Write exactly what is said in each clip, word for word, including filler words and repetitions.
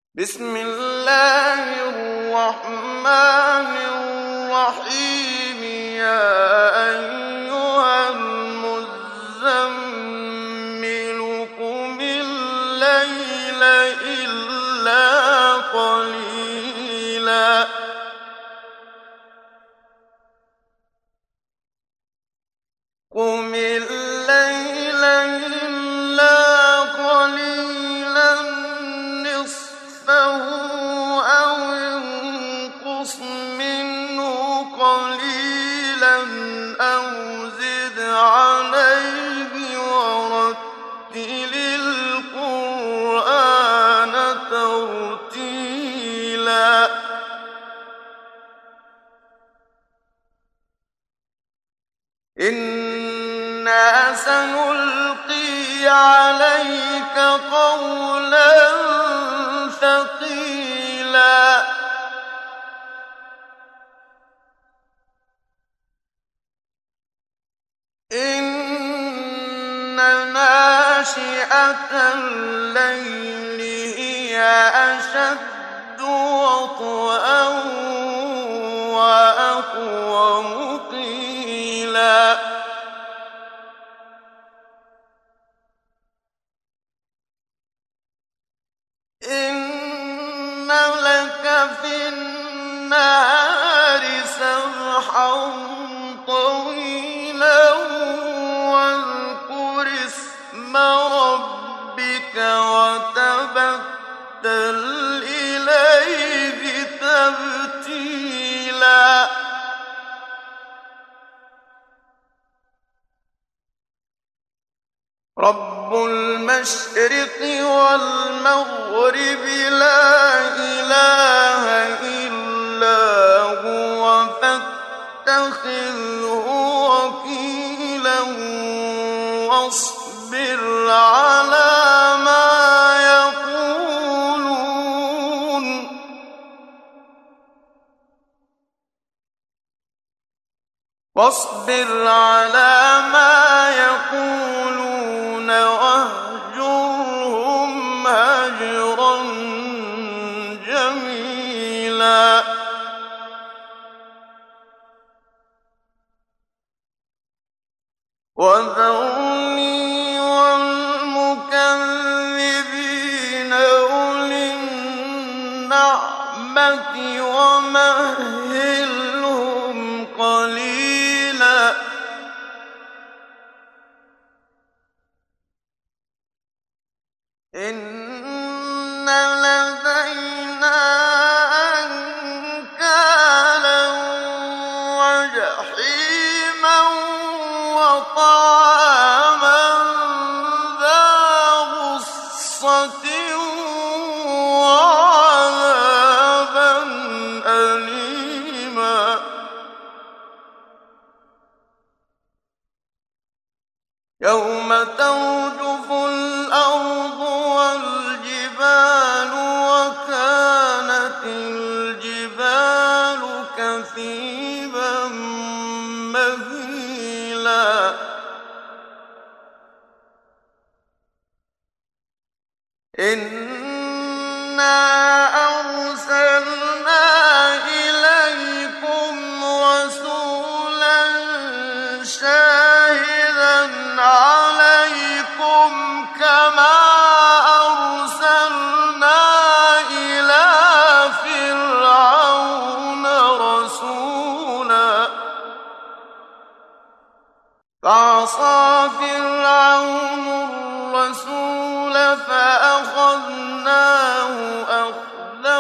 بسم الله الرحمن الرحيم يا أيها المزمل قم الليل إلا قليلا قم الليل إلا قليلا نصفه أو انقص منه قليلا أو زد عليه ورتل القرآن ترتيلا إنا سنلقي عليك قولا ثقيلا إن ناشئة الليل هي أشد وطئا وأقوم قيلا إن لك في النهار سبحا طويلا واذكر اسم ربك وتبتل إليه تبتيلا رب المشرق والمغرب لا إله إلا هو فاتخذه وكيلا واصبر على ما يقولون واصبر على ما يقولون واهجرهم هجرا جميلا وذرني والمكذبين أولي النعمة ومهلهم قليلا إن لدينا أنكالا وجحيما وطعاما ذا غصة وعذابا أليما يوم ترجف الأرض والجبال وكانت الجبال كثيبا مهيلا إنا أرسلنا إليكم رسولا شاهدا عليكم كما أرسلنا إلى فرعون رسولا فعصى فرعون الرسول فأخذناه أخذا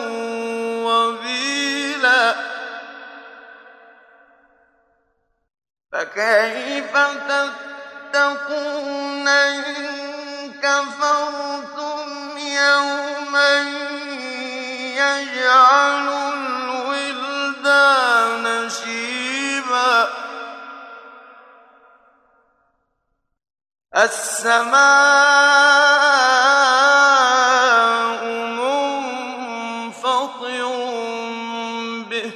وبيلا فكيف تتقون إن كفرتم يوما يجعل الولدان شيبا السماء منفطر به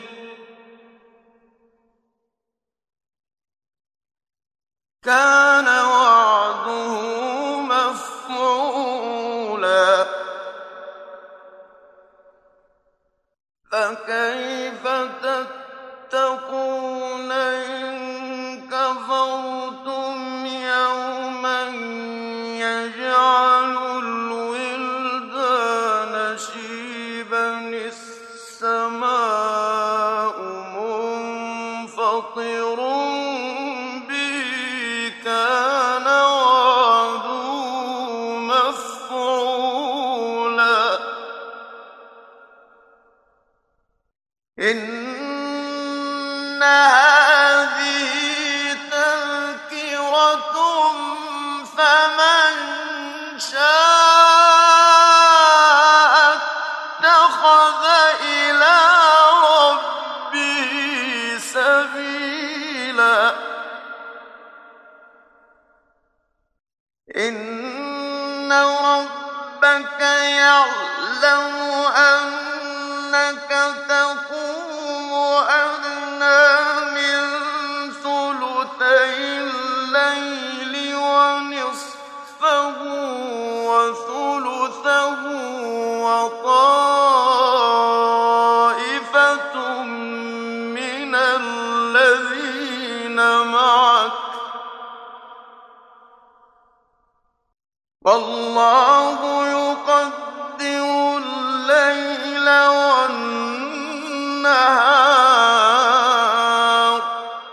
كان وعده مفعولا فكيف تتقون إن كفرتم يوما يجعل الولدان شيبا السماء منفطر به كان وعده مفعولا إن هذه تذكرة فمن شاء اتخذ إلى ربه سبيلا إن ربك يعلم أنك تقوم أدنى من ثلثي الليل ونصفه وثلثه وطائفة من الذين معك والله يقدر الليل والنهار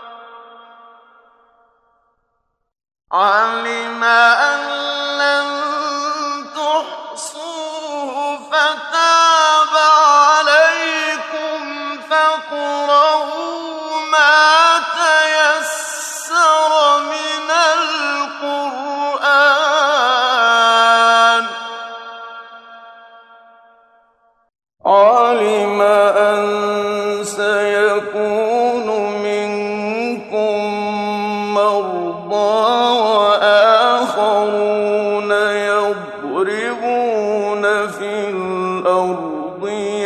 علم أن لن تحصوه فتاب عليكم فاقرؤوا ما تيسر من القرآن علم أن سيكون منكم مرضى وآخرون يضربون في الأرض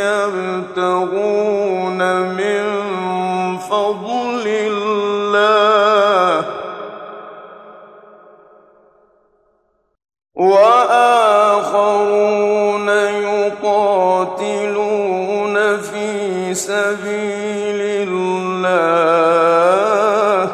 يبتغون من فضل الله وآخرون يقاتلون في سبيل الله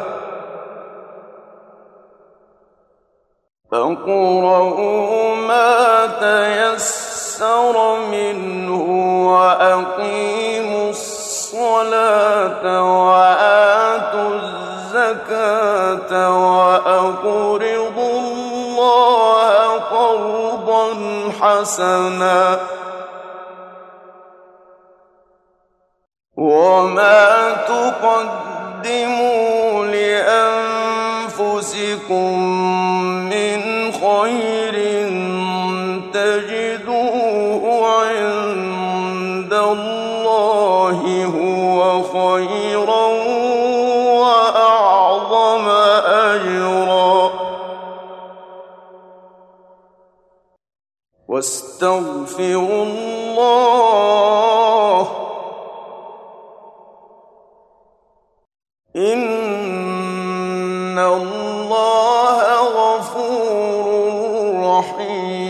فاقرؤوا ما تيسر منه وأقيموا الصلاة وآتوا الزكاة وأقرضوا الله قرضا حسنا وما تقدموا لأنفسكم من خير تجدوه عند الله هو خيرا وأعظم أجرا واستغفروا الله إن الله غفور رحيم